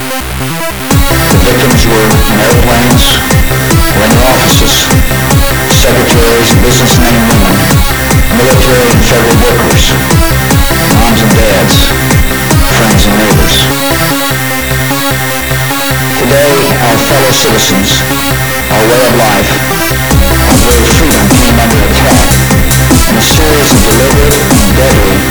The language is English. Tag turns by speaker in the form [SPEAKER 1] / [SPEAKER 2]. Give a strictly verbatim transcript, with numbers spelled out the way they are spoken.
[SPEAKER 1] The victims were in airplanes or in their offices, secretaries, businessmen and women, military and federal workers, moms and dads, friends and neighbors. Today, our fellow citizens, our way of life,